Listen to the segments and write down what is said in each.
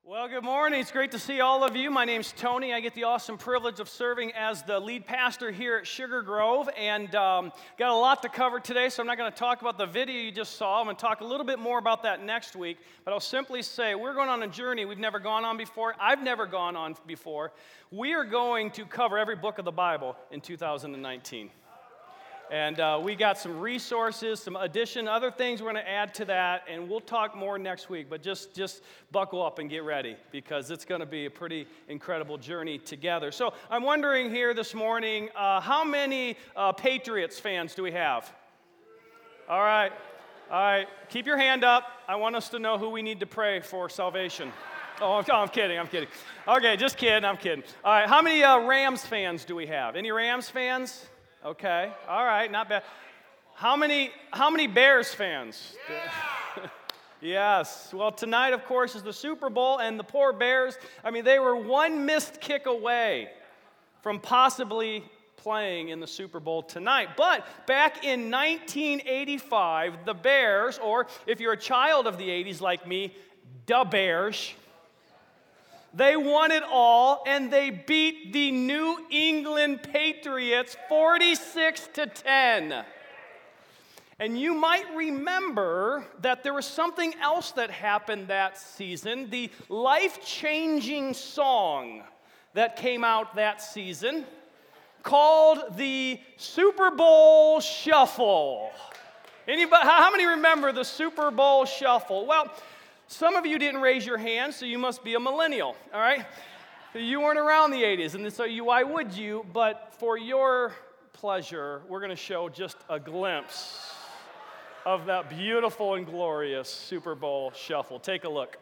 Well, good morning. It's great to see all of you. My name's Tony. I get the awesome privilege of serving as the lead pastor here at Sugar Grove, and got a lot to cover today, so I'm not going to talk about the video you just saw. I'm going to talk a little bit more about that next week, but I'll simply say we're going on a journey we've never gone on before. I've never gone on before. We are going to cover every book of the Bible in 2019. And we got some resources, some other things we're going to add to that, and we'll talk more next week. But just buckle up and get ready, because it's going to be a pretty incredible journey together. So I'm wondering here this morning, how many Patriots fans do we have? All right. Keep your hand up. I want us to know who we need to pray for salvation. Oh, I'm kidding. Okay, just kidding. I'm kidding. All right, how many Rams fans do we have? Any Rams fans? Okay, all right, not bad. How many Bears fans? Yeah. Yes. Well, tonight, of course, is the Super Bowl, and the poor Bears, they were one missed kick away from possibly playing in the Super Bowl tonight. But back in 1985, the Bears, or if you're a child of the 80s like me, the Bears, they won it all, and they beat the New England Patriots 46-10. And you might remember that there was something else that happened that season, the life-changing song that came out that season called the Super Bowl Shuffle. How many remember the Super Bowl Shuffle? Well, some of you didn't raise your hand, so you must be a millennial, all right? You weren't around the 80s, and so why would you? But for your pleasure, we're going to show just a glimpse of that beautiful and glorious Super Bowl Shuffle. Take a look.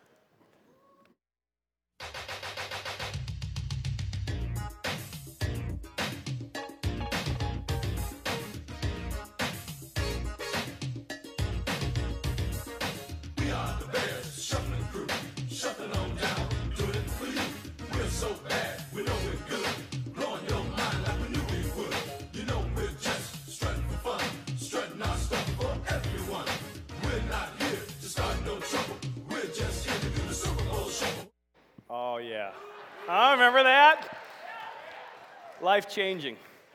Oh, yeah. I remember that. Life-changing.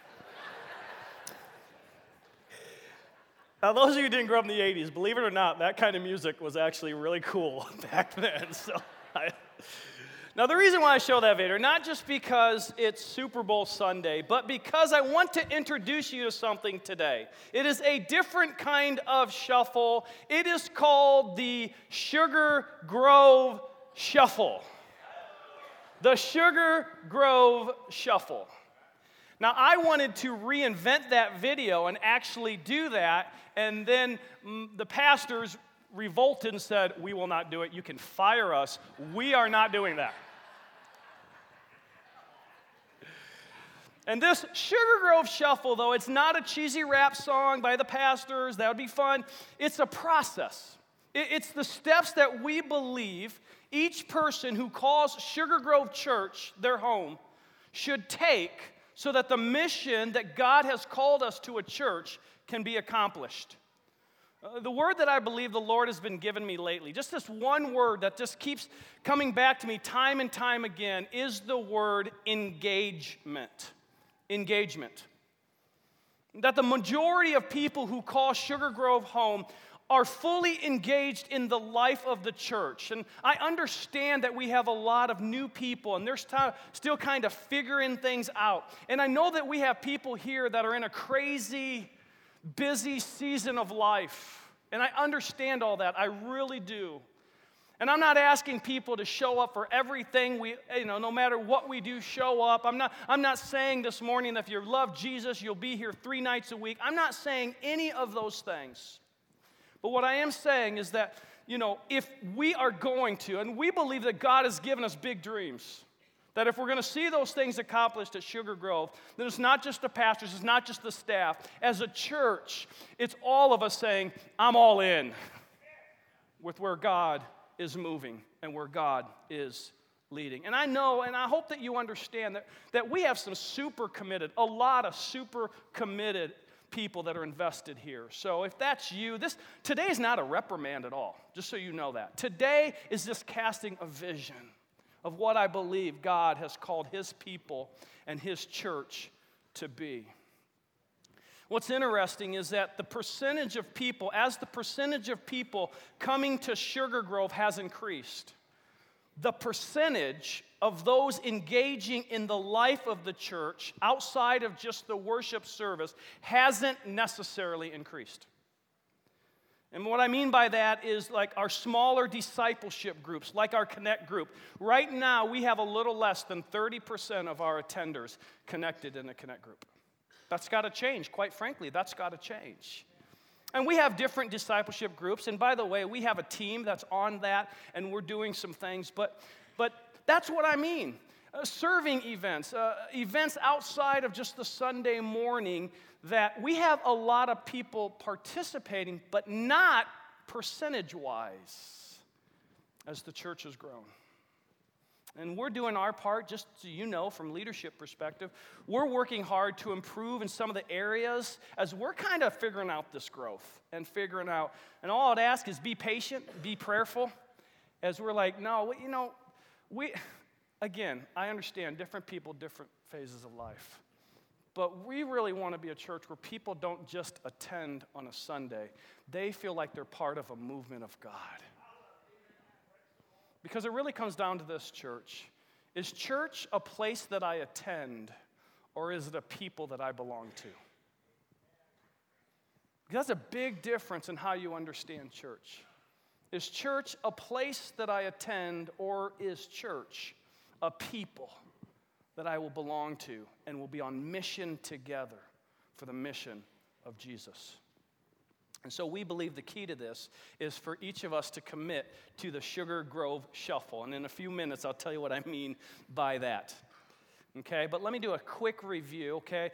Now, those of you who didn't grow up in the 80s, believe it or not, that kind of music was actually really cool back then. Now, the reason why I show that video, not just because it's Super Bowl Sunday, but because I want to introduce you to something today. It is a different kind of shuffle. It is called the Sugar Grove Shuffle. The Sugar Grove Shuffle. Now, I wanted to reinvent that video and actually do that, and then the pastors revolted and said, "We will not do it. You can fire us. We are not doing that." And this Sugar Grove Shuffle, though, it's not a cheesy rap song by the pastors. That would be fun. It's a process. It's the steps that we believe each person who calls Sugar Grove Church their home should take so that the mission that God has called us to a church can be accomplished. The word that I believe the Lord has been giving me lately, just this one word that just keeps coming back to me time and time again, is the word engagement. Engagement. That the majority of people who call Sugar Grove home are fully engaged in the life of the church. And I understand that we have a lot of new people, and they're still kind of figuring things out. And I know that we have people here that are in a crazy, busy season of life. And I understand all that. I really do. And I'm not asking people to show up for everything no matter what we do, show up. I'm not saying this morning that if you love Jesus, you'll be here 3 nights a week. I'm not saying any of those things. But what I am saying is that, if we are going to, and we believe that God has given us big dreams, that if we're going to see those things accomplished at Sugar Grove, then it's not just the pastors, it's not just the staff. As a church, it's all of us saying, "I'm all in" with where God is moving and where God is leading. And I know, and I hope that you understand that we have some super committed, a lot of super committed people that are invested here. So if that's you, today is not a reprimand at all, just so you know that. Today is just casting a vision of what I believe God has called his people and his church to be. What's interesting is that the percentage of people coming to Sugar Grove has increased, the percentage of those engaging in the life of the church outside of just the worship service hasn't necessarily increased. And what I mean by that is like our smaller discipleship groups, like our Connect group. Right now, we have a little less than 30% of our attenders connected in the Connect group. That's got to change. Quite frankly, that's got to change. And we have different discipleship groups. And by the way, we have a team that's on that, and we're doing some things. But that's what I mean. Serving events, events outside of just the Sunday morning, that we have a lot of people participating, but not percentage-wise as the church has grown. And we're doing our part, just so you know, from leadership perspective. We're working hard to improve in some of the areas as we're kind of figuring out this growth and figuring out. And all I'd ask is be patient, be prayerful, as we're like, no, you know, again, I understand different people, different phases of life. But we really want to be a church where people don't just attend on a Sunday. They feel like they're part of a movement of God. Because it really comes down to this, church. Is church a place that I attend, or is it a people that I belong to? That's a big difference in how you understand church. Is church a place that I attend, or is church a people that I will belong to and will be on mission together for the mission of Jesus? And so we believe the key to this is for each of us to commit to the Sugar Grove Shuffle. And in a few minutes, I'll tell you what I mean by that. Okay, but let me do a quick review, okay?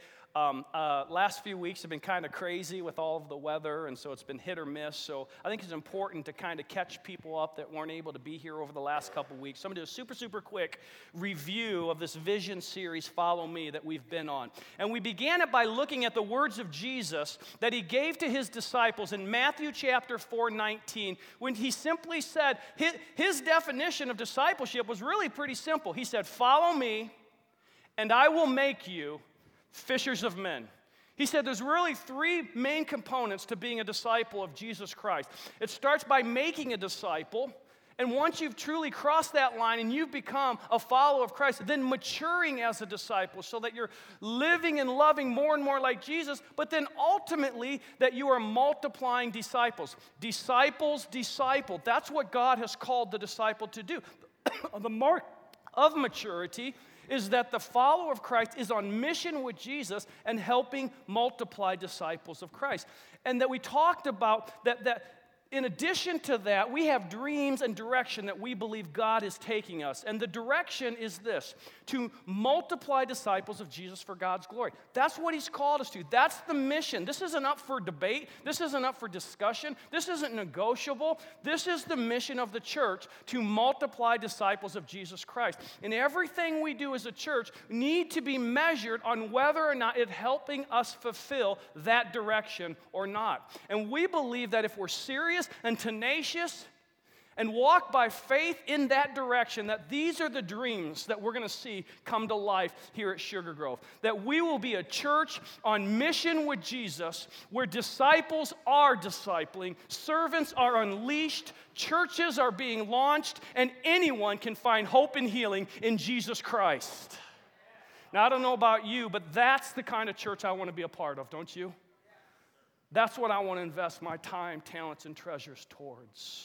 Last few weeks have been kind of crazy with all of the weather, and so it's been hit or miss. So I think it's important to kind of catch people up that weren't able to be here over the last couple weeks. So I'm going to do a super quick review of this vision series, Follow Me, that we've been on. And we began it by looking at the words of Jesus that he gave to his disciples in Matthew chapter 4:19, when he simply said, his definition of discipleship was really pretty simple. He said, follow me, and I will make you fishers of men. He said there's really three main components to being a disciple of Jesus Christ. It starts by making a disciple, and once you've truly crossed that line and you've become a follower of Christ, then maturing as a disciple so that you're living and loving more and more like Jesus, but then ultimately that you are multiplying disciples. Disciples disciple. That's what God has called the disciple to do. The mark of maturity is that the follower of Christ is on mission with Jesus and helping multiply disciples of Christ. And that we talked about that in addition to that, we have dreams and direction that we believe God is taking us. And the direction is this: to multiply disciples of Jesus for God's glory. That's what he's called us to. That's the mission. This isn't up for debate. This isn't up for discussion. This isn't negotiable. This is the mission of the church, to multiply disciples of Jesus Christ. And everything we do as a church need to be measured on whether or not it's helping us fulfill that direction or not. And we believe that if we're serious and tenacious and walk by faith in that direction, that these are the dreams that we're going to see come to life here at Sugar Grove. That we will be a church on mission with Jesus, where disciples are discipling, servants are unleashed, churches are being launched, and anyone can find hope and healing in Jesus Christ. Now, I don't know about you, but that's the kind of church I want to be a part of, don't you? That's what I want to invest my time, talents, and treasures towards.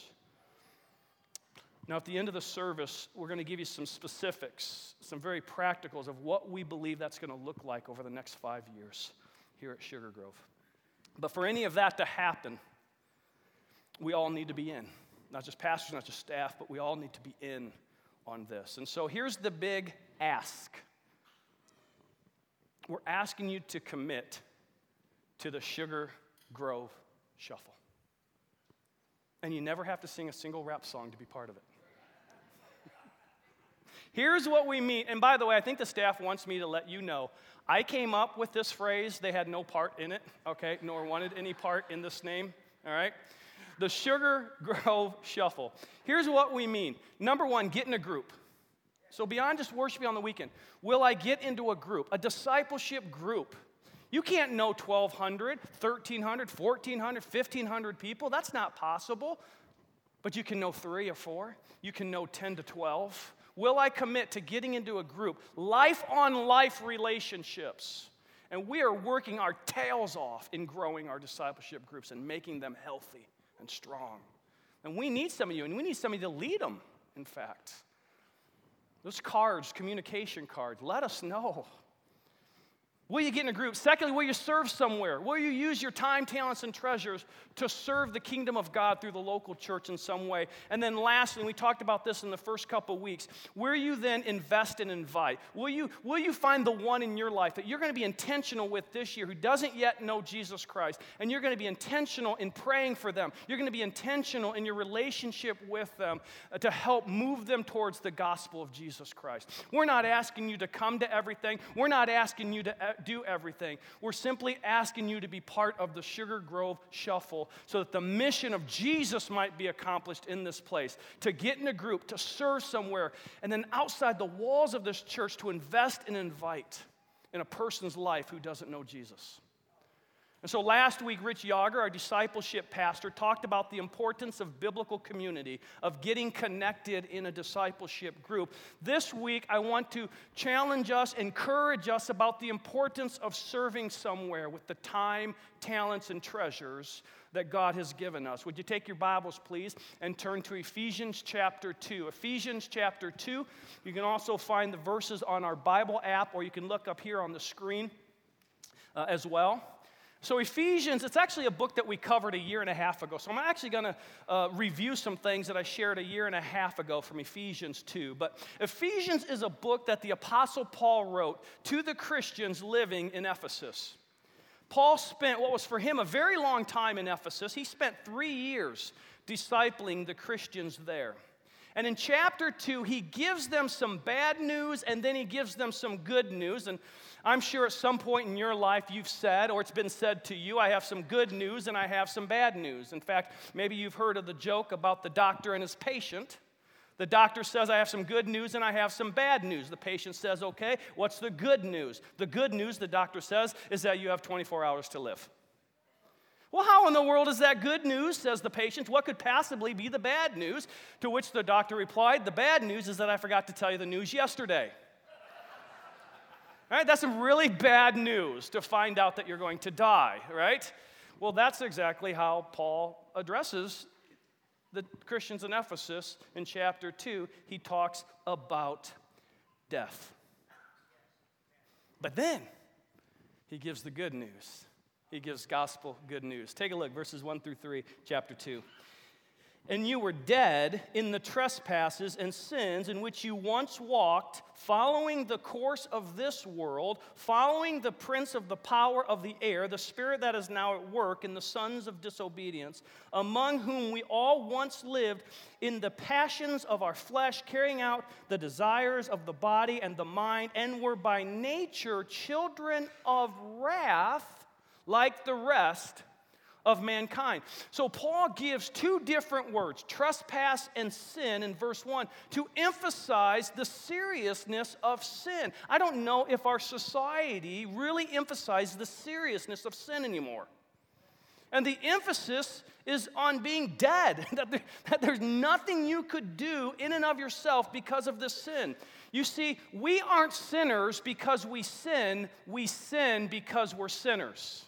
Now, at the end of the service, we're going to give you some specifics, some very practicals of what we believe that's going to look like over the next 5 years here at Sugar Grove. But for any of that to happen, we all need to be in. Not just pastors, not just staff, but we all need to be in on this. And so here's the big ask. We're asking you to commit to the Sugar Grove Shuffle. And you never have to sing a single rap song to be part of it. Here's what we mean. And by the way, I think the staff wants me to let you know, I came up with this phrase. They had no part in it, okay, nor wanted any part in this name, all right? The Sugar Grove Shuffle. Here's what we mean. Number one, get in a group. So beyond just worshiping on the weekend, will I get into a group, a discipleship group? You can't know 1,200, 1,300, 1,400, 1,500 people. That's not possible. But you can know 3 or 4. You can know 10 to 12. Will I commit to getting into a group? Life-on-life relationships. And we are working our tails off in growing our discipleship groups and making them healthy and strong. And we need some of you, and we need somebody to lead them, in fact. Those cards, communication cards, let us know. Will you get in a group? Secondly, will you serve somewhere? Will you use your time, talents, and treasures to serve the kingdom of God through the local church in some way? And then lastly, we talked about this in the first couple weeks, will you then invest and invite? Will you find the one in your life that you're going to be intentional with this year who doesn't yet know Jesus Christ, and you're going to be intentional in praying for them. You're going to be intentional in your relationship with them to help move them towards the gospel of Jesus Christ. We're not asking you to come to everything. We're not asking you to do everything. We're simply asking you to be part of the Sugar Grove Shuffle so that the mission of Jesus might be accomplished in this place, to get in a group, to serve somewhere, and then outside the walls of this church to invest and invite in a person's life who doesn't know Jesus. And so last week, Rich Yager, our discipleship pastor, talked about the importance of biblical community, of getting connected in a discipleship group. This week, I want to challenge us, encourage us about the importance of serving somewhere with the time, talents, and treasures that God has given us. Would you take your Bibles, please, and turn to Ephesians chapter 2. Ephesians chapter 2. You can also find the verses on our Bible app, or you can look up here on the screen as well. So Ephesians, it's actually a book that we covered a year and a half ago. So I'm actually going to review some things that I shared a year and a half ago from Ephesians 2. But Ephesians is a book that the Apostle Paul wrote to the Christians living in Ephesus. Paul spent what was for him a very long time in Ephesus. He spent 3 years discipling the Christians there. And in chapter 2, he gives them some bad news, and then he gives them some good news. And I'm sure at some point in your life you've said, or it's been said to you, I have some good news and I have some bad news. In fact, maybe you've heard of the joke about the doctor and his patient. The doctor says, I have some good news and I have some bad news. The patient says, okay, what's the good news? The good news, the doctor says, is that you have 24 hours to live. Well, how in the world is that good news, says the patient. What could possibly be the bad news? To which the doctor replied, the bad news is that I forgot to tell you the news yesterday. All right, that's some really bad news to find out that you're going to die, right? Well, that's exactly how Paul addresses the Christians in Ephesus in chapter 2. He talks about death. But then he gives the good news. He gives gospel good news. Take a look, verses 1 through 3, chapter 2. And you were dead in the trespasses and sins in which you once walked, following the course of this world, following the prince of the power of the air, the spirit that is now at work in the sons of disobedience, among whom we all once lived in the passions of our flesh, carrying out the desires of the body and the mind, and were by nature children of wrath, like the rest of mankind. So Paul gives 2 different words, trespass and sin, in verse 1, to emphasize the seriousness of sin. I don't know if our society really emphasizes the seriousness of sin anymore. And the emphasis is on being dead, that there's nothing you could do in and of yourself because of this sin. You see, we aren't sinners because we sin because we're sinners.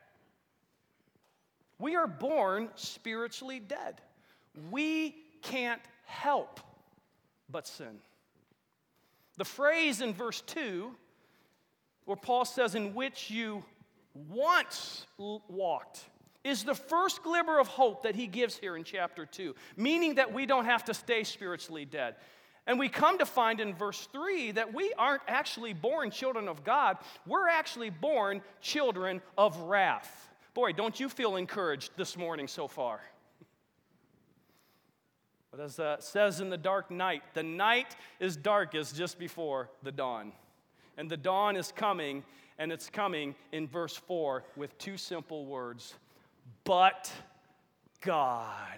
We are born spiritually dead. We can't help but sin. The phrase in verse 2, where Paul says, in which you once walked, is the first glimmer of hope that he gives here in chapter 2, meaning that we don't have to stay spiritually dead. And we come to find in verse 3 that we aren't actually born children of God. We're actually born children of wrath. Boy, don't you feel encouraged this morning so far? But as it says in the dark night, the night is darkest just before the dawn. And the dawn is coming, and it's coming in verse 4 with two simple words, but God.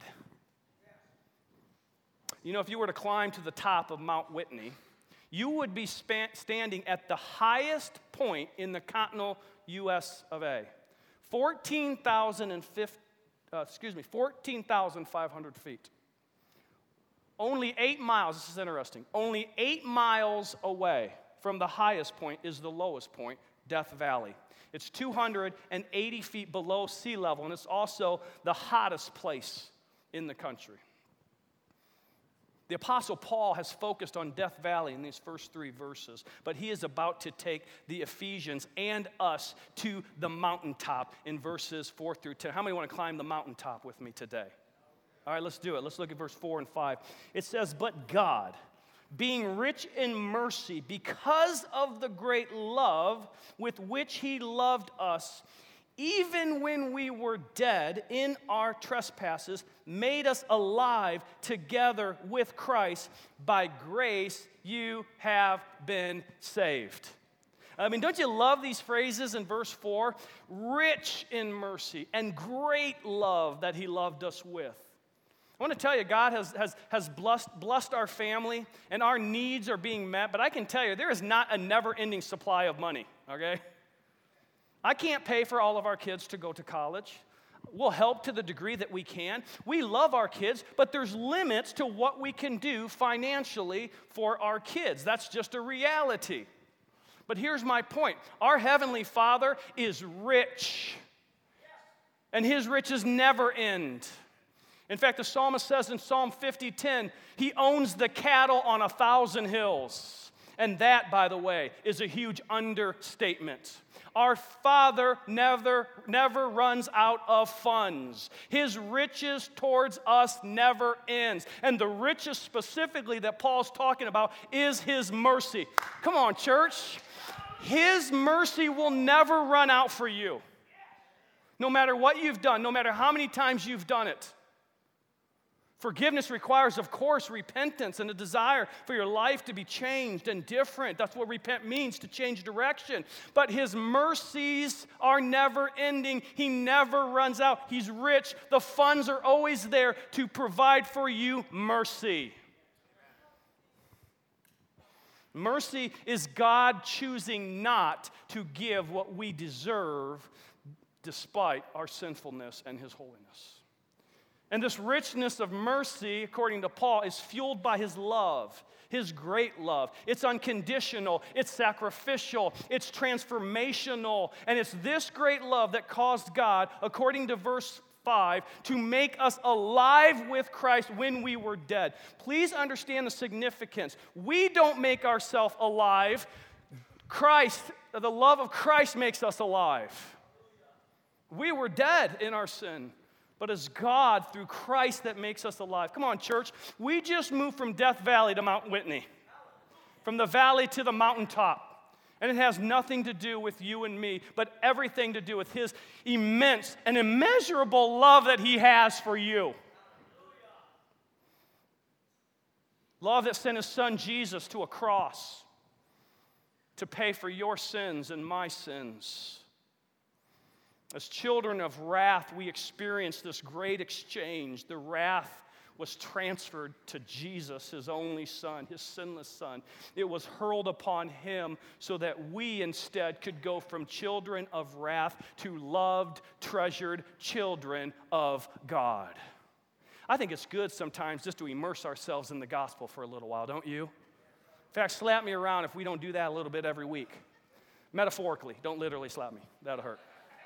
You know, if you were to climb to the top of Mount Whitney, you would be standing at the highest point in the continental U.S. of A. 14,500 feet. Only 8 miles, this is interesting, only 8 miles away from the highest point is the lowest point, Death Valley. It's 280 feet below sea level, and it's also the hottest place in the country. The Apostle Paul has focused on Death Valley in these first 3 verses, but he is about to take the Ephesians and us to the mountaintop in verses 4 through 10. How many want to climb the mountaintop with me today? All right, let's do it. Let's look at verse 4 and 5. It says, but God, being rich in mercy, because of the great love with which he loved us, even when we were dead in our trespasses, made us alive together with Christ. By grace you have been saved. I mean, don't you love these phrases in verse 4? Rich in mercy and great love that he loved us with. I want to tell you, God has blessed our family, and our needs are being met, but I can tell you, there is not a never-ending supply of money, okay? I can't pay for all of our kids to go to college. We'll help to the degree that we can. We love our kids, but there's limits to what we can do financially for our kids. That's just a reality. But here's my point. Our Heavenly Father is rich, and his riches never end. In fact, the psalmist says in Psalm 50:10, he owns the cattle on 1,000 hills. And that, by the way, is a huge understatement. Our Father never runs out of funds. His riches towards us never ends. And the riches specifically that Paul's talking about is his mercy. Come on, church. His mercy will never run out for you. No matter what you've done, no matter how many times you've done it. Forgiveness requires, of course, repentance and a desire for your life to be changed and different. That's what repent means, to change direction. But his mercies are never ending. He never runs out. He's rich. The funds are always there to provide for you mercy. Mercy is God choosing not to give what we deserve despite our sinfulness and his holiness. And this richness of mercy, according to Paul, is fueled by his love, his great love. It's unconditional, it's sacrificial, it's transformational. And it's this great love that caused God, according to verse 5, to make us alive with Christ when we were dead. Please understand the significance. We don't make ourselves alive. Christ, the love of Christ makes us alive. We were dead in our sin. But it's God, through Christ, that makes us alive. Come on, church. We just moved from Death Valley to Mount Whitney, from the valley to the mountaintop. And it has nothing to do with you and me, but everything to do with his immense and immeasurable love that he has for you. Love that sent his son Jesus to a cross to pay for your sins and my sins. As children of wrath, we experienced this great exchange. The wrath was transferred to Jesus, his only son, his sinless son. It was hurled upon him so that we instead could go from children of wrath to loved, treasured children of God. I think it's good sometimes just to immerse ourselves in the gospel for a little while, don't you? In fact, slap me around if we don't do that a little bit every week. Metaphorically, don't literally slap me. That'll hurt.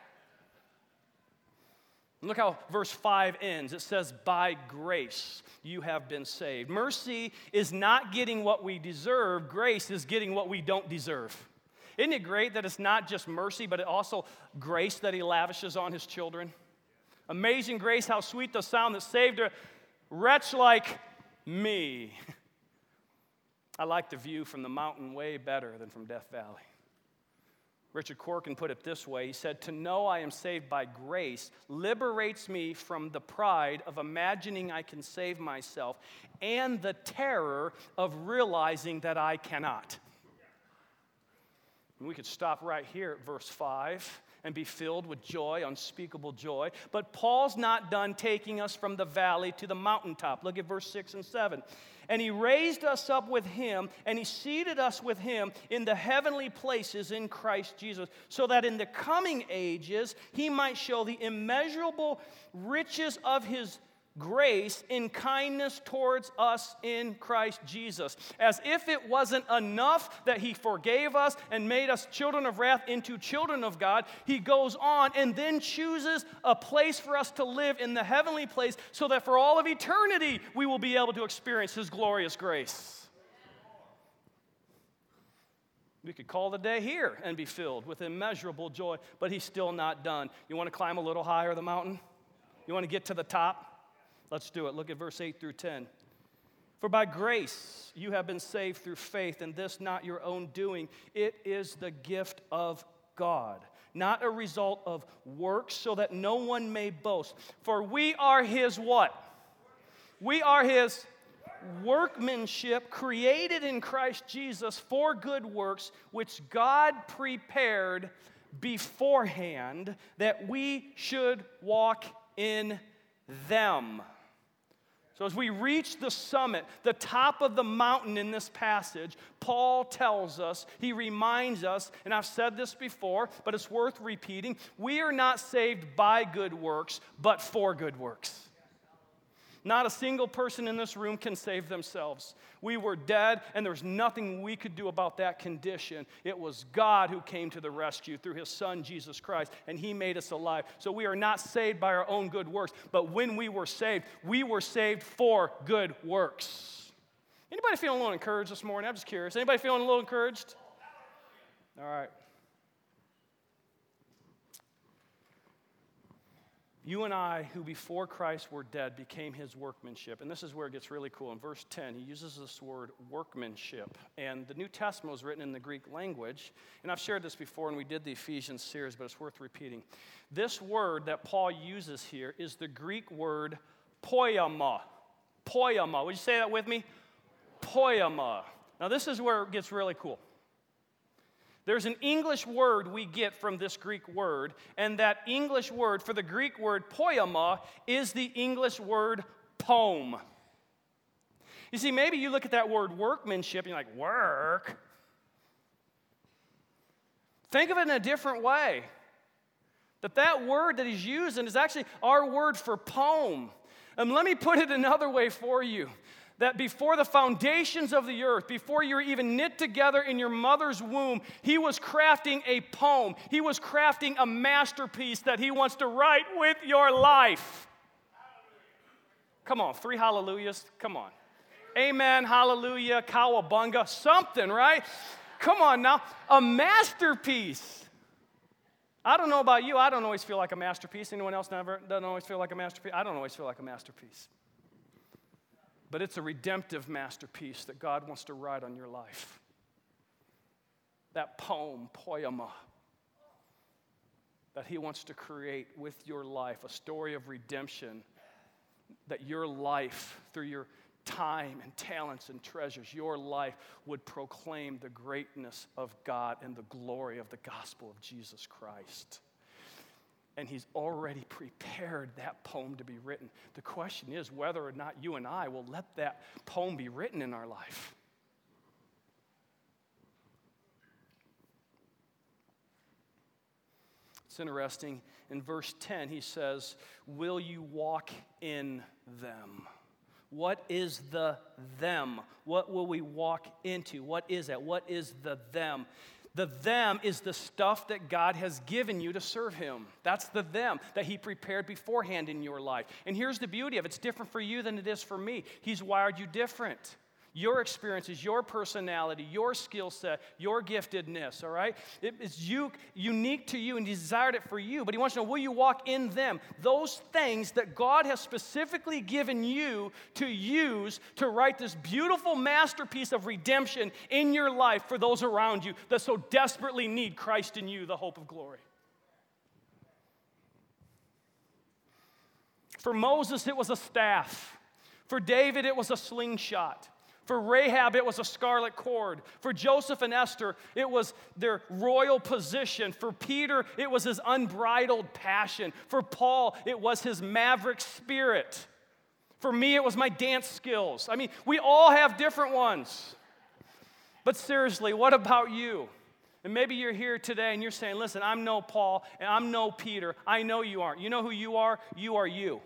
Look how verse 5 ends. It says, by grace you have been saved. Mercy is not getting what we deserve. Grace is getting what we don't deserve. Isn't it great that it's not just mercy, but it also grace that he lavishes on his children? Amazing grace, how sweet the sound that saved a wretch like me. I like the view from the mountain way better than from Death Valley. Richard Corkin put it this way. He said, "To know I am saved by grace liberates me from the pride of imagining I can save myself and the terror of realizing that I cannot." And we could stop right here at verse 5 and be filled with joy, unspeakable joy. But Paul's not done taking us from the valley to the mountaintop. Look at verse 6 and 7. "And he raised us up with him, and he seated us with him in the heavenly places in Christ Jesus, so that in the coming ages he might show the immeasurable riches of his grace in kindness towards us in Christ Jesus." As if it wasn't enough that he forgave us and made us children of wrath into children of God, he goes on and then chooses a place for us to live in the heavenly place so that for all of eternity we will be able to experience his glorious grace. We could call the day here and be filled with immeasurable joy, but he's still not done. You want to climb a little higher the mountain? You want to get to the top? Let's do it. Look at verse 8 through 10. "For by grace you have been saved through faith, and this not your own doing. It is the gift of God, not a result of works, so that no one may boast. For we are his" what? We are his workmanship, created in Christ Jesus for good works, which God prepared beforehand that we should walk in them. So as we reach the summit, the top of the mountain in this passage, Paul tells us, he reminds us, and I've said this before, but it's worth repeating, we are not saved by good works, but for good works. Not a single person in this room can save themselves. We were dead, and there's nothing we could do about that condition. It was God who came to the rescue through his Son, Jesus Christ, and he made us alive. So we are not saved by our own good works, but when we were saved for good works. Anybody feeling a little encouraged this morning? I'm just curious. Anybody feeling a little encouraged? All right. You and I, who before Christ were dead, became his workmanship. And this is where it gets really cool. In verse 10, he uses this word workmanship. And the New Testament was written in the Greek language. And I've shared this before when we did the Ephesians series, but it's worth repeating. This word that Paul uses here is the Greek word poiema. Poiema. Would you say that with me? Poiema. Now this is where it gets really cool. There's an English word we get from this Greek word, and that English word for the Greek word poiema is the English word poem. You see, maybe you look at that word workmanship and you're like, work? Think of it in a different way. That word that he's using is actually our word for poem. And let me put it another way for you. That before the foundations of the earth, before you were even knit together in your mother's womb, he was crafting a poem. He was crafting a masterpiece that he wants to write with your life. Come on, 3 hallelujahs. Come on. Amen, hallelujah, cowabunga, something, right? Come on now. A masterpiece. I don't know about you. I don't always feel like a masterpiece. Anyone else doesn't always feel like a masterpiece? I don't always feel like a masterpiece. But it's a redemptive masterpiece that God wants to write on your life. That poem, poiema, that he wants to create with your life, a story of redemption, that your life, through your time and talents and treasures, your life would proclaim the greatness of God and the glory of the gospel of Jesus Christ. And he's already prepared that poem to be written. The question is whether or not you and I will let that poem be written in our life. It's interesting. In verse 10, he says, will you walk in them? What is the them? What will we walk into? What is that? What is the them? The them is the stuff that God has given you to serve him. That's the them that he prepared beforehand in your life. And here's the beauty of it. It's different for you than it is for me. He's wired you different. your experiences, your personality, your skill set, your giftedness, all right? It is unique to you, and He desired it for you, but He wants to know, will you walk in them? Those things that God has specifically given you to use to write this beautiful masterpiece of redemption in your life for those around you that so desperately need Christ in you, the hope of glory. For Moses, it was a staff. For David, it was a slingshot. For Rahab, it was a scarlet cord. For Joseph and Esther, it was their royal position. For Peter, it was his unbridled passion. For Paul, it was his maverick spirit. For me, it was my dance skills. I mean, we all have different ones. But seriously, what about you? And maybe you're here today and you're saying, listen, I'm no Paul and I'm no Peter. I know you aren't. You know who you are? You are you.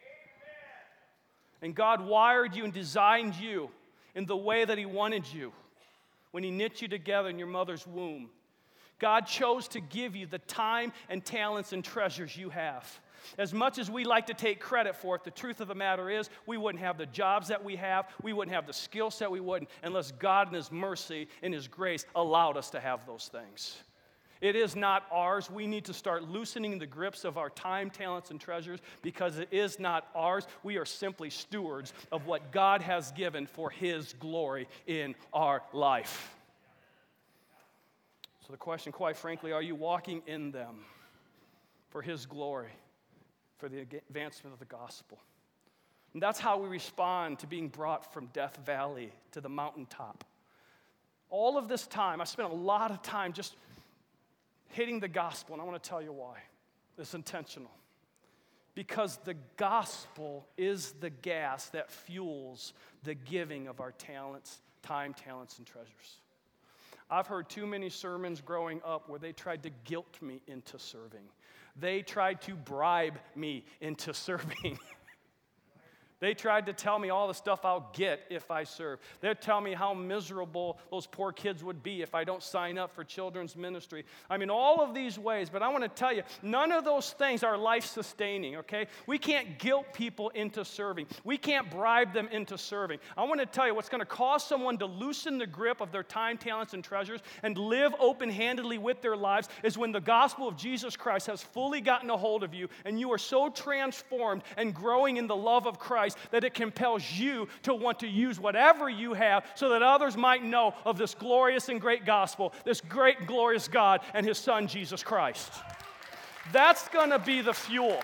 And God wired you and designed you in the way that He wanted you when He knit you together in your mother's womb. God chose to give you the time and talents and treasures you have. As much as we like to take credit for it, the truth of the matter is we wouldn't have the jobs that we have, we wouldn't have the skill set we wouldn't, unless God in His mercy and His grace allowed us to have those things. It is not ours. We need to start loosening the grips of our time, talents, and treasures because it is not ours. We are simply stewards of what God has given for His glory in our life. So the question, quite frankly, are you walking in them for His glory, for the advancement of the gospel? And that's how we respond to being brought from Death Valley to the mountaintop. All of this time, I spent a lot of time just hitting the gospel, and I want to tell you why. It's intentional. Because the gospel is the gas that fuels the giving of our talents, time, talents, and treasures. I've heard too many sermons growing up where they tried to guilt me into serving. They tried to bribe me into serving. They tried to tell me all the stuff I'll get if I serve. They'd tell me how miserable those poor kids would be if I don't sign up for children's ministry. I mean, all of these ways, but I want to tell you, none of those things are life-sustaining, okay? We can't guilt people into serving. We can't bribe them into serving. I want to tell you what's going to cause someone to loosen the grip of their time, talents, and treasures and live open-handedly with their lives is when the gospel of Jesus Christ has fully gotten a hold of you and you are so transformed and growing in the love of Christ that it compels you to want to use whatever you have so that others might know of this glorious and great gospel, this great and glorious God and His Son, Jesus Christ. That's going to be the fuel.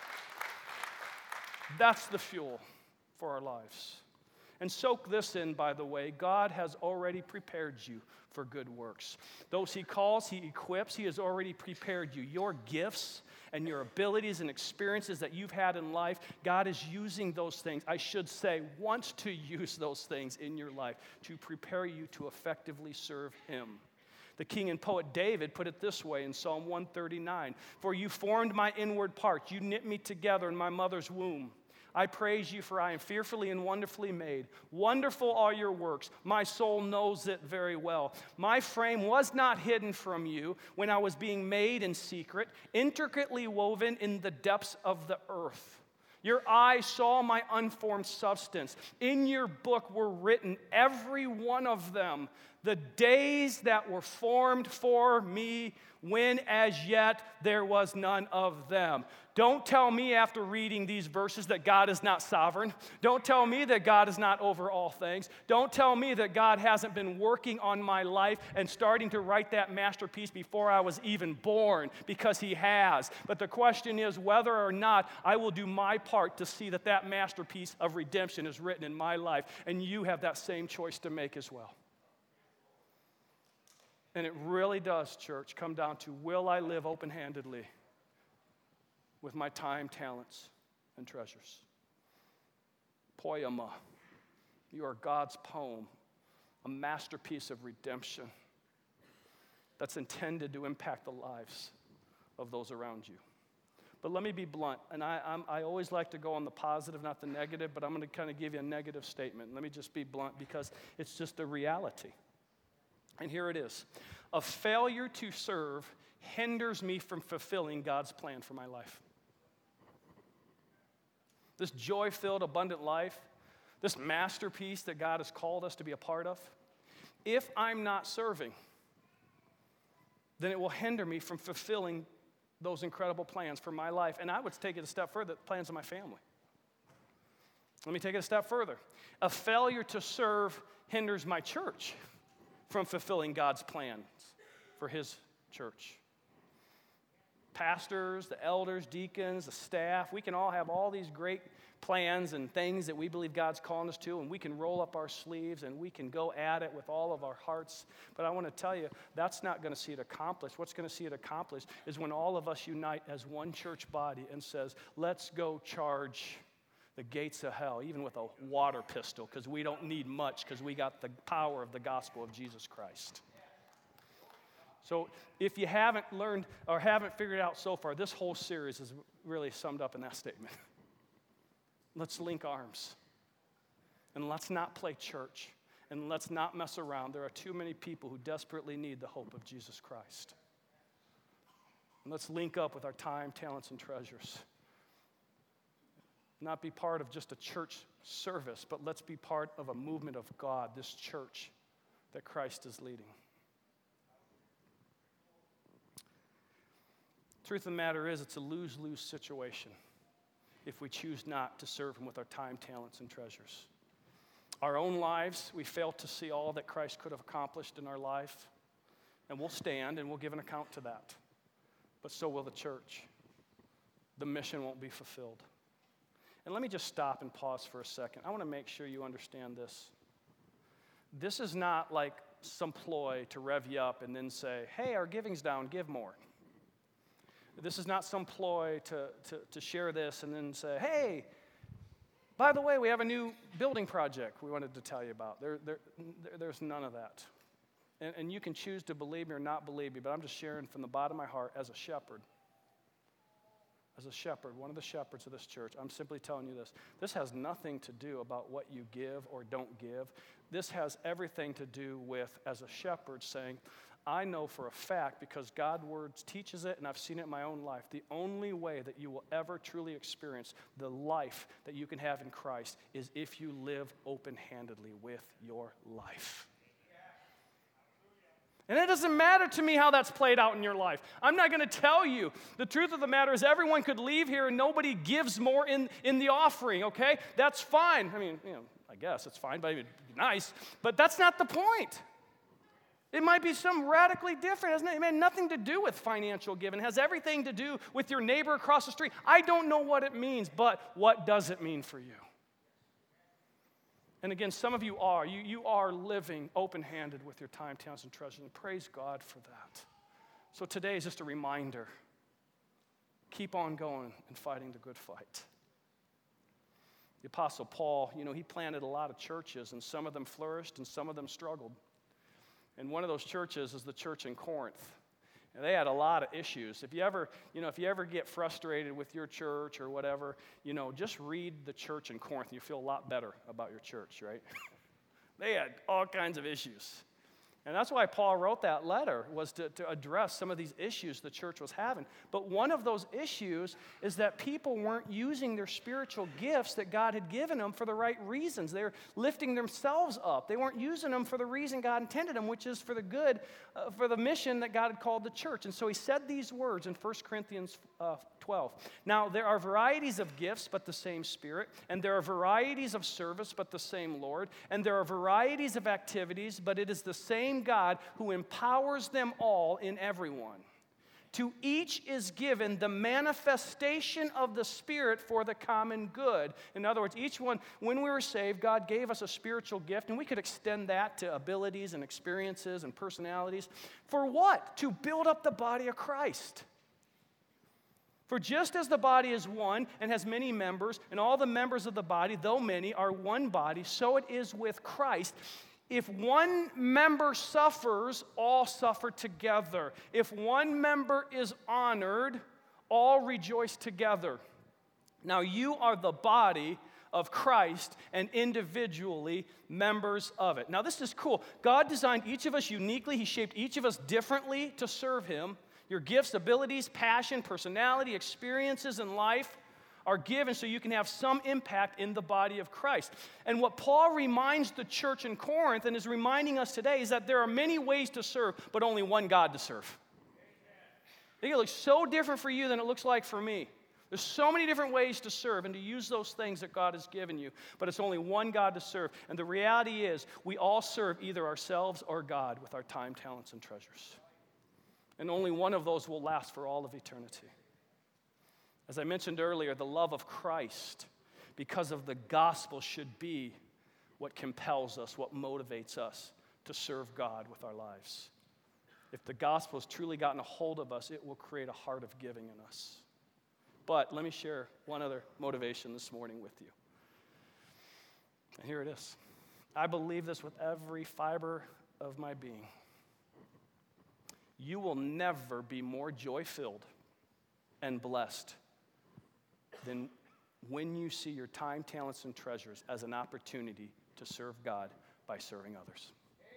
That's the fuel for our lives. And soak this in, by the way, God has already prepared you for good works. Those He calls, He equips, He has already prepared you. Your gifts and your abilities and experiences that you've had in life, God is using those things, I should say, wants to use those things in your life to prepare you to effectively serve Him. The king and poet David put it this way in Psalm 139, "For you formed my inward parts, you knit me together in my mother's womb. I praise you, for I am fearfully and wonderfully made. Wonderful are your works. My soul knows it very well. My frame was not hidden from you when I was being made in secret, intricately woven in the depths of the earth. Your eyes saw my unformed substance. In your book were written, every one of them, the days that were formed for me, when as yet there was none of them." Don't tell me after reading these verses that God is not sovereign. Don't tell me that God is not over all things. Don't tell me that God hasn't been working on my life and starting to write that masterpiece before I was even born, because He has. But the question is whether or not I will do my part to see that that masterpiece of redemption is written in my life, and you have that same choice to make as well. And it really does, church, come down to, will I live open-handedly with my time, talents, and treasures? Poema. You are God's poem, a masterpiece of redemption that's intended to impact the lives of those around you. But let me be blunt, and I always like to go on the positive, not the negative, but I'm going to kind of give you a negative statement. Let me just be blunt because it's just the reality. And here it is. A failure to serve hinders me from fulfilling God's plan for my life. This joy-filled, abundant life this masterpiece that God has called us to be a part of, if I'm not serving, then it will hinder me from fulfilling those incredible plans for my life. And I would take it a step further, the plans of my family. Let me take it a step further. A failure to serve hinders my church from fulfilling God's plans for his church. Pastors, the elders, deacons, the staff, we can all have all these great plans and things that we believe God's calling us to, and we can roll up our sleeves and we can go at it with all of our hearts. But I want to tell you, that's not going to see it accomplished. What's going to see it accomplished is when all of us unite as one church body and says, let's go charge the gates of hell, even with a water pistol, because we don't need much, because we got the power of the gospel of Jesus Christ. So if you haven't learned or haven't figured it out so far, this whole series is really summed up in that statement. Let's link arms. And let's not play church. And let's not mess around. There are too many people who desperately need the hope of Jesus Christ. And let's link up with our time, talents, and treasures. Not be part of just a church service, but let's be part of a movement of God, this church that Christ is leading. Truth of the matter is, it's a lose-lose situation if we choose not to serve him with our time, talents, and treasures. Our own lives, we fail to see all that Christ could have accomplished in our life, and we'll stand and we'll give an account to that. But so will the church. The mission won't be fulfilled. And let me just stop and pause for a second. I want to make sure you understand this. This is not like some ploy to rev you up and then say, hey, our giving's down, give more. This is not some ploy to share this and then say, hey, by the way, we have a new building project we wanted to tell you about. There's none of that. And you can choose to believe me or not believe me, but I'm just sharing from the bottom of my heart as a shepherd. As a shepherd, one of the shepherds of this church, I'm simply telling you this. This has nothing to do about what you give or don't give. This has everything to do with, as a shepherd, saying, I know for a fact, because God's word teaches it, and I've seen it in my own life, the only way that you will ever truly experience the life that you can have in Christ is if you live open-handedly with your life. And it doesn't matter to me how that's played out in your life. I'm not going to tell you. The truth of the matter is everyone could leave here and nobody gives more in the offering, okay? That's fine. I mean, I guess it's fine, but it'd be nice. But that's not the point. It might be some radically different. It has nothing to do with financial giving. It has everything to do with your neighbor across the street. I don't know what it means, but what does it mean for you? And again, some of you are. You are living open-handed with your time, talents, and treasures, and praise God for that. So today is just a reminder. Keep on going and fighting the good fight. The Apostle Paul, he planted a lot of churches, and some of them flourished, and some of them struggled. And one of those churches is the church in Corinth. And they had a lot of issues. If you ever get frustrated with your church or whatever, just read the church in Corinth and you feel a lot better about your church, right? They had all kinds of issues. And that's why Paul wrote that letter, was to address some of these issues the church was having. But one of those issues is that people weren't using their spiritual gifts that God had given them for the right reasons. They were lifting themselves up. They weren't using them for the reason God intended them, which is for the good, for the mission that God had called the church. And so he said these words in 1 Corinthians 12. Now, there are varieties of gifts, but the same Spirit. And there are varieties of service, but the same Lord. And there are varieties of activities, but it is the same God who empowers them all in everyone. To each is given the manifestation of the Spirit for the common good. In other words, each one, when we were saved, God gave us a spiritual gift, and we could extend that to abilities and experiences and personalities. For what? To build up the body of Christ. For just as the body is one and has many members, and all the members of the body, though many, are one body, so it is with Christ. If one member suffers, all suffer together. If one member is honored, all rejoice together. Now you are the body of Christ and individually members of it. Now this is cool. God designed each of us uniquely. He shaped each of us differently to serve him. Your gifts, abilities, passion, personality, experiences in life are given so you can have some impact in the body of Christ. And what Paul reminds the church in Corinth and is reminding us today is that there are many ways to serve, but only one God to serve. It looks so different for you than it looks like for me. There's so many different ways to serve and to use those things that God has given you, but it's only one God to serve. And the reality is, we all serve either ourselves or God with our time, talents, and treasures. And only one of those will last for all of eternity. As I mentioned earlier, the love of Christ, because of the gospel, should be what compels us, what motivates us to serve God with our lives. If the gospel has truly gotten a hold of us, it will create a heart of giving in us. But let me share one other motivation this morning with you. And here it is. I believe this with every fiber of my being. You will never be more joy-filled and blessed than when you see your time, talents, and treasures as an opportunity to serve God by serving others.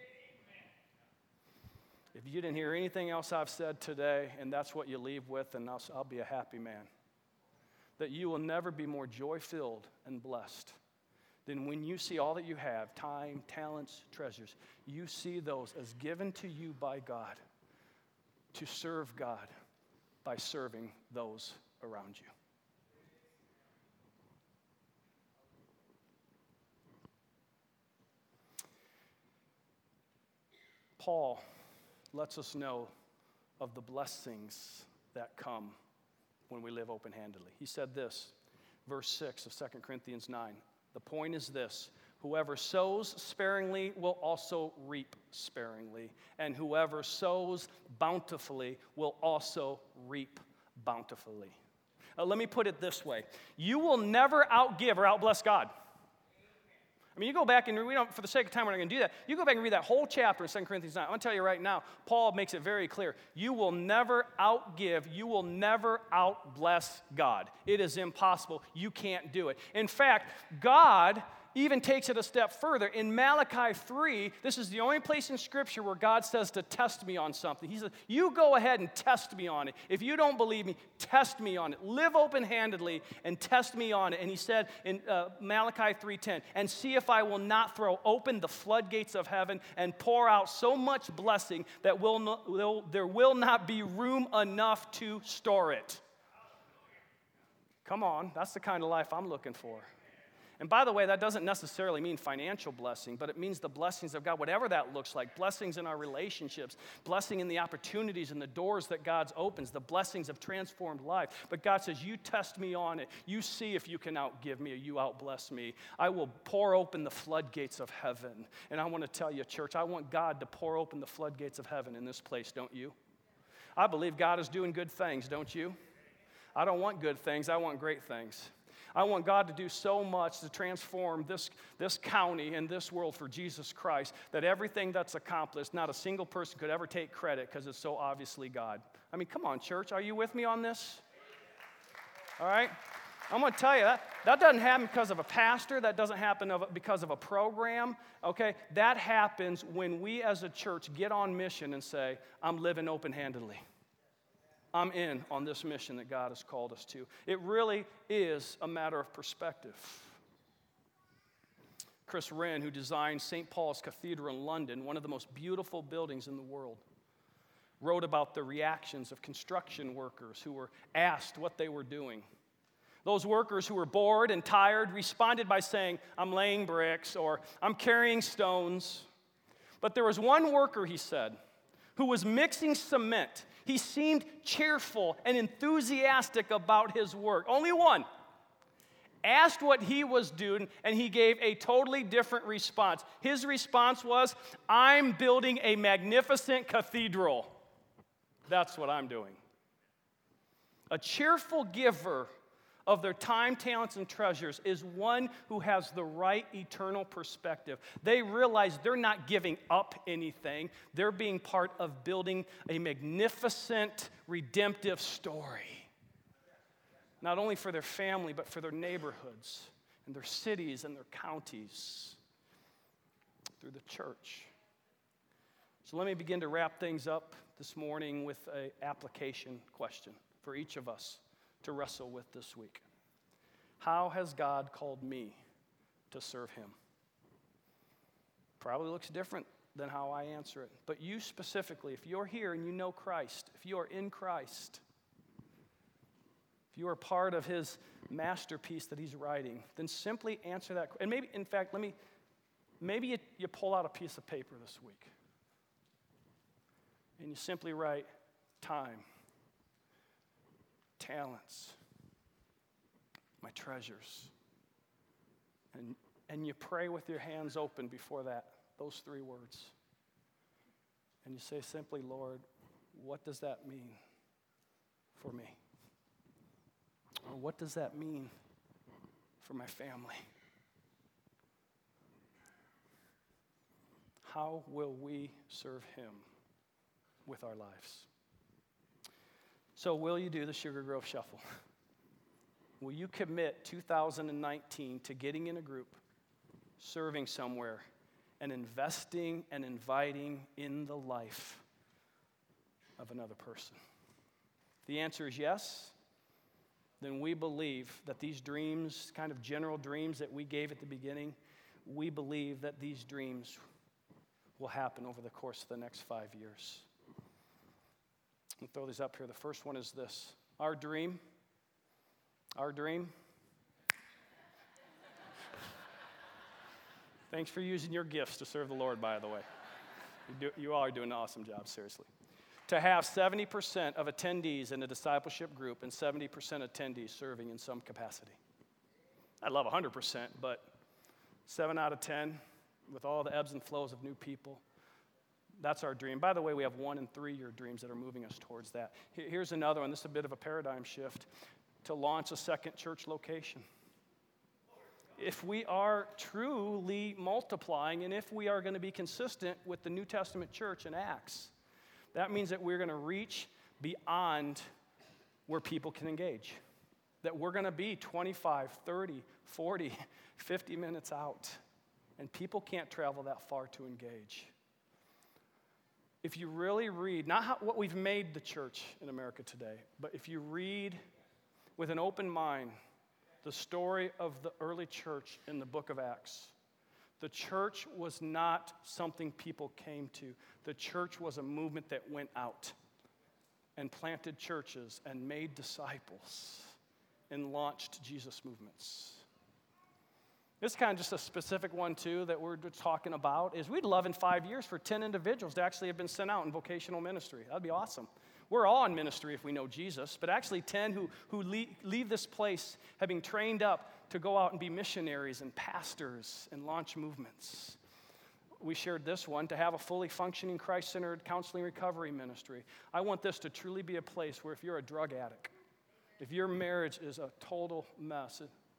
If you didn't hear anything else I've said today, and that's what you leave with, then I'll be a happy man. That you will never be more joy-filled and blessed than when you see all that you have, time, talents, treasures, you see those as given to you by God to serve God by serving those around you. Paul lets us know of the blessings that come when we live open-handedly. He said this, verse 6 of 2 Corinthians 9. The point is this: whoever sows sparingly will also reap sparingly, and whoever sows bountifully will also reap bountifully. Let me put it this way. You will never outgive or outbless God. I mean, you go back and for the sake of time, we're not going to do that. You go back and read that whole chapter in 2 Corinthians 9. I'm going to tell you right now, Paul makes it very clear. You will never outgive, you will never outbless God. It is impossible. You can't do it. In fact, God even takes it a step further. In Malachi 3, this is the only place in Scripture where God says to test me on something. He says, you go ahead and test me on it. If you don't believe me, test me on it. Live open-handedly and test me on it. And he said in Malachi 3:10, and see if I will not throw open the floodgates of heaven and pour out so much blessing that there will not be room enough to store it. Come on, that's the kind of life I'm looking for. And by the way, that doesn't necessarily mean financial blessing, but it means the blessings of God, whatever that looks like. Blessings in our relationships, blessing in the opportunities and the doors that God opens, the blessings of transformed life. But God says, you test me on it. You see if you can outgive me or you outbless me. I will pour open the floodgates of heaven. And I want to tell you, church, I want God to pour open the floodgates of heaven in this place, don't you? I believe God is doing good things, don't you? I don't want good things. I want great things. I want God to do so much to transform this county and this world for Jesus Christ that everything that's accomplished, not a single person could ever take credit because it's so obviously God. I mean, come on, church. Are you with me on this? All right? I'm going to tell you, that doesn't happen because of a pastor. That doesn't happen because of a program. Okay? That happens when we as a church get on mission and say, I'm living open-handedly. I'm in on this mission that God has called us to. It really is a matter of perspective. Chris Wren, who designed St. Paul's Cathedral in London, one of the most beautiful buildings in the world, wrote about the reactions of construction workers who were asked what they were doing. Those workers who were bored and tired responded by saying, I'm laying bricks or I'm carrying stones. But there was one worker, he said, who was mixing cement. He seemed cheerful and enthusiastic about his work. Only one. Asked what he was doing, and he gave a totally different response. His response was, I'm building a magnificent cathedral. That's what I'm doing. A cheerful giver of their time, talents, and treasures is one who has the right eternal perspective. They realize they're not giving up anything. They're being part of building a magnificent, redemptive story. Not only for their family, but for their neighborhoods and their cities and their counties through the church. So let me begin to wrap things up this morning with an application question for each of us to wrestle with this week. How has God called me to serve him? Probably looks different than how I answer it. But you specifically, if you're here and you know Christ, if you are in Christ, if you are part of his masterpiece that he's writing, then simply answer that. And maybe, in fact, maybe you pull out a piece of paper this week and you simply write time, talents, my treasures. And you pray with your hands open before those three words. And you say simply, Lord, what does that mean for me? Or what does that mean for my family? How will we serve him with our lives? So will you do the Sugar Grove Shuffle? Will you commit 2019 to getting in a group, serving somewhere, and investing and inviting in the life of another person? If the answer is yes, then we believe that these dreams, kind of general dreams that we gave at the beginning, we believe that these dreams will happen over the course of the next 5 years. I'll throw these up here. The first one is this. Our dream. Thanks for using your gifts to serve the Lord, by the way. You all are doing an awesome job, seriously. To have 70% of attendees in a discipleship group and 70% attendees serving in some capacity. I'd love 100%, but 7 out of 10, with all the ebbs and flows of new people, that's our dream. By the way, we have 1 and 3 year dreams that are moving us towards that. Here's another one. This is a bit of a paradigm shift. To launch a second church location. If we are truly multiplying, and if we are going to be consistent with the New Testament church in Acts, that means that we're going to reach beyond where people can engage. That we're going to be 25, 30, 40, 50 minutes out, and people can't travel that far to engage. If you really read, not what we've made the church in America today, but if you read with an open mind the story of the early church in the book of Acts, the church was not something people came to. The church was a movement that went out and planted churches and made disciples and launched Jesus movements. This is kind of just a specific one, too, that we're talking about, is we'd love in 5 years for 10 individuals to actually have been sent out in vocational ministry. That'd be awesome. We're all in ministry if we know Jesus, but actually 10 who leave this place having trained up to go out and be missionaries and pastors and launch movements. We shared this one, to have a fully functioning Christ-centered counseling recovery ministry. I want this to truly be a place where if you're a drug addict, if your marriage is a total mess,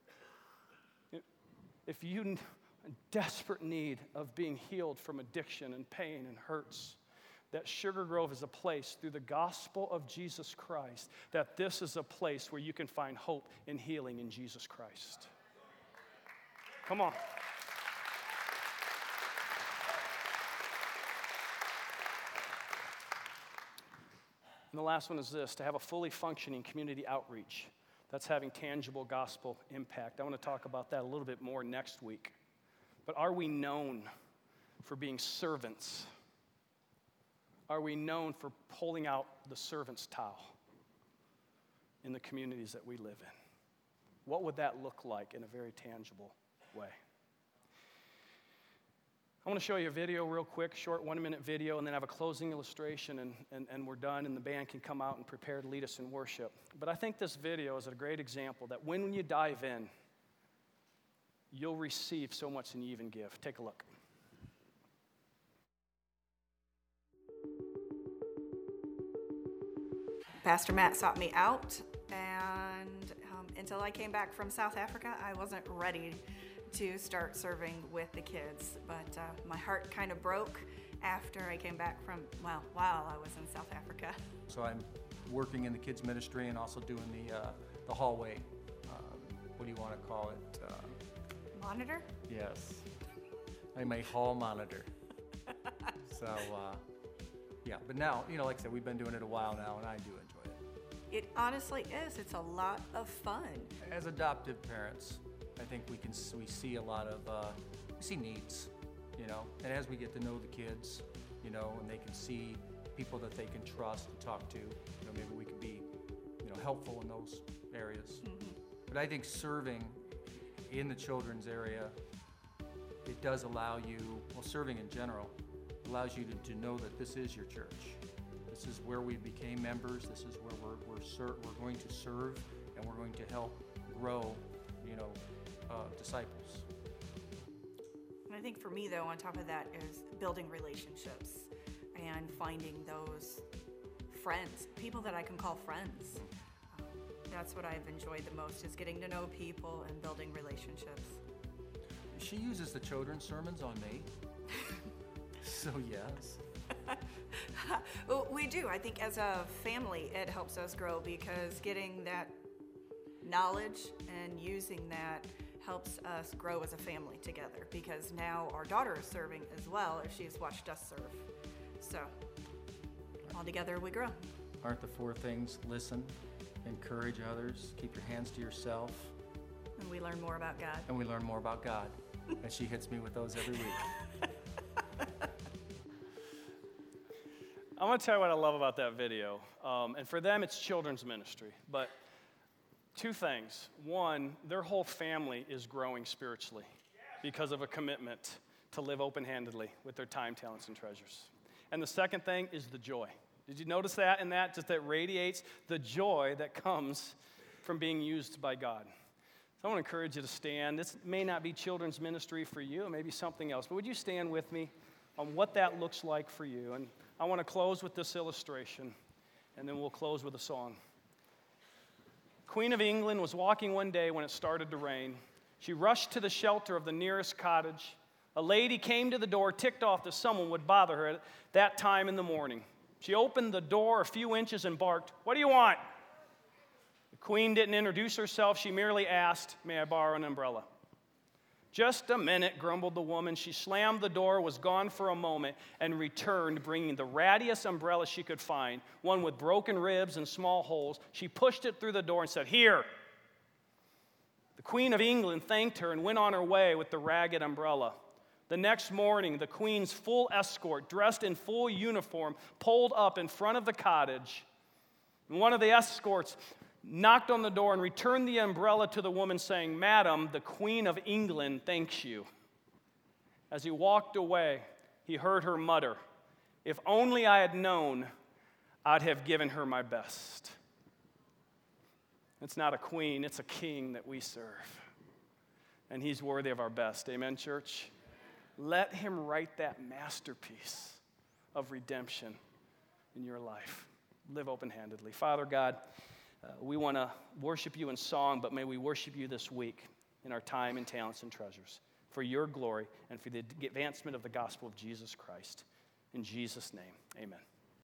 if you're in desperate need of being healed from addiction and pain and hurts, that Sugar Grove is a place through the gospel of Jesus Christ, that this is a place where you can find hope and healing in Jesus Christ. Come on. And the last one is this, to have a fully functioning community outreach that's having tangible gospel impact. I want to talk about that a little bit more next week. But are we known for being servants? Are we known for pulling out the servant's towel in the communities that we live in? What would that look like in a very tangible way? I want to show you a video real quick, short 1-minute video, and then have a closing illustration, and we're done, and the band can come out and prepare to lead us in worship. But I think this video is a great example that when you dive in, you'll receive so much than you even give. Take a look. Pastor Matt sought me out, and until I came back from South Africa, I wasn't ready to start serving with the kids. But my heart kind of broke after I came back from, while I was in South Africa. So I'm working in the kids ministry and also doing the hallway, what do you want to call it? Monitor? Yes, I'm a hall monitor. So, yeah, but now, like I said, we've been doing it a while now, and I do enjoy it. It honestly is. It's a lot of fun. As adoptive parents, I think we see a lot of, we see needs, you know, and as we get to know the kids, you know, and they can see people that they can trust and talk to, you know, maybe we could be, you know, helpful in those areas. But I think serving in the children's area, it does allow you, well, serving in general, allows you to know that this is your church. This is where we became members. This is where we're going to serve, and we're going to help grow, you know, disciples. And I think for me, though, on top of that is building relationships and finding those friends, people that I can call friends. That's what I've enjoyed the most, is getting to know people and building relationships. She uses the children's sermons on me. So yes. Well, we do. I think as a family, it helps us grow, because getting that knowledge and using that helps us grow as a family together, because now our daughter is serving as well, if she's watched us serve. So all together we grow. Aren't the 4 things? Listen, encourage others, keep your hands to yourself. And we learn more about God. And we learn more about God. And she hits me with those every week. I want to tell you what I love about that video. And for them, it's children's ministry. But 2 things. One, their whole family is growing spiritually because of a commitment to live open-handedly with their time, talents, and treasures. And the second thing is the joy. Did you notice that in that? Just that radiates the joy that comes from being used by God. So I want to encourage you to stand. This may not be children's ministry for you, it may be something else, but would you stand with me on what that looks like for you? And I want to close with this illustration, and then we'll close with a song. Queen of England was walking one day when it started to rain. She rushed to the shelter of the nearest cottage. A lady came to the door, ticked off that someone would bother her at that time in the morning. She opened the door a few inches and barked, "What do you want?" The queen didn't introduce herself. She merely asked, "May I borrow an umbrella?" "Just a minute," grumbled the woman. She slammed the door, was gone for a moment, and returned bringing the rattiest umbrella she could find, one with broken ribs and small holes. She pushed it through the door and said, "Here." The Queen of England thanked her and went on her way with the ragged umbrella. The next morning, the Queen's full escort, dressed in full uniform, pulled up in front of the cottage. And one of the escorts knocked on the door and returned the umbrella to the woman, saying, "Madam, the Queen of England thanks you." As he walked away, he heard her mutter, "If only I had known, I'd have given her my best." It's not a queen, it's a king that we serve. And he's worthy of our best. Amen, church? Let him write that masterpiece of redemption in your life. Live open-handedly. Father God, we want to worship you in song, but may we worship you this week in our time and talents and treasures for your glory and for the advancement of the gospel of Jesus Christ. In Jesus' name, amen.